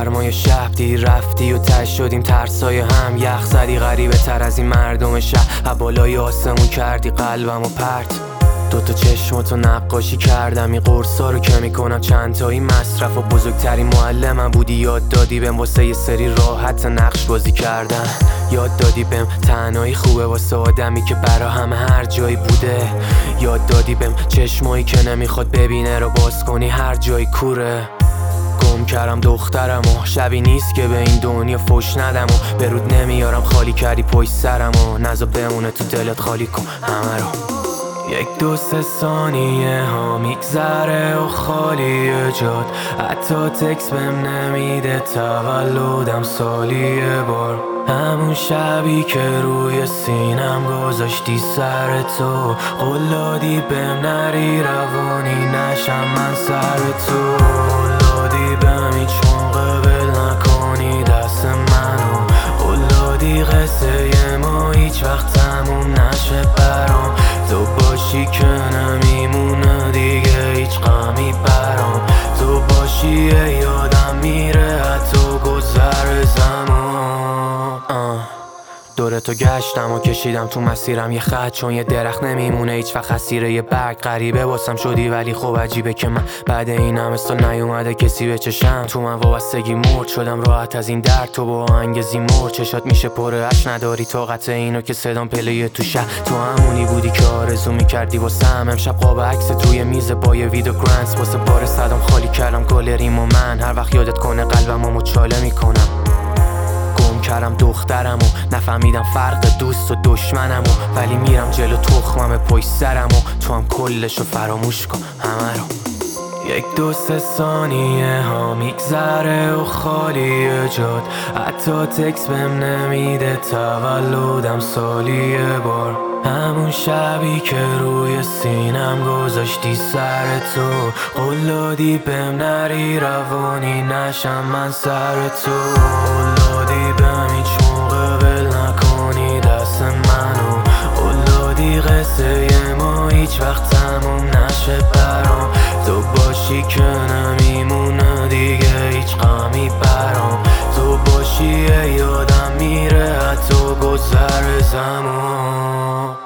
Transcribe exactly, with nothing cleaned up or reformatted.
سرمایه شب دیر رفتی و تش شدیم ترسای هم. یخ زدی غریبه تر از این مردم شهر، بالای آسمون کردی قلبمو پرت. دوتا چشماتو نقاشی کردم، این قرصا رو که میکنم چند تایی مصرف و بزرگترین معلمم بودی. یاد دادی بهم واسه یه سری راحت نقش بازی کردن. یاد دادی بهم تنهایی خوبه واسه آدمی که برا همه هر جایی بوده. یاد دادی بهم چشمایی که نمیخواد ببینه رو باز کنی هر جایی کوره. گم کردم دخترمو، شبی نیست که به این دنیا فوش ندم و به رود نمیارم خالی کردی پشت سرمو. نزا بمونه تو دلت خالی کن همه رو. یک دو سه ثانیه ها میگذره و خالیه جاد، حتی تکس بهم نمیده تولدم سالی بار. همون شبی که روی سینم گذاشتی سر تو، قول دادی بهم نری روانی نشم من سر تو. قول دادی بهم هیچ موقع ول نکنی دست منو، قول دادی قصه ما هیچ وقت تموم نشه برام. تو باشی که نمیمونه دیگه هیچ غمی برام، تو باشی یادم میره حتی گذر زمان. دورتو گشتم و کشیدم تو مسیرم یه خط، چون یه درخت نمیمونه هیچ وقت اسیر یه برگ. غریبه واسم شدی ولی خب عجیبه که من بعد این همه سال نیومده کسی به چشم. تو من وابستگی مرد شدم راحت از این درد، تو با آهنگزی مرد چشات میشه پر اش، نداری طاقت اینو که صدام پلیه تو شهر. تو همونی بودی که آرزو میکردی واسم. امشب قاب عکست روی میز با یه ویدیو گرانس، واسه بار صدام خالی کردم گالریم و من هر وقت یادت کنه قلبمو مچاله میکنم. کردم دخترمو، نفهمیدم فرق دوست و دشمنمو، ولی میرم جلو تخمم پشت سرمو. تو هم کلشو فراموش کن همه رو. یک دو سه ثانیه ها میگذره و خالیه جاد، حتی تکس بهم نمیده تولدم سالی بار. همون شبی که روی سینم گذاشتی سر تو، قول دادی بهم نری روانی نشم من سر تو. قول دادی بهم هیچ موقع ول نکنی دست منو، قول دادی قصه ما هیچ وقت تموم نشه برام. تو باشی که نمیمونه دیگه هیچ غمی برام، تو باشی یادم میره حتی گذر زمان.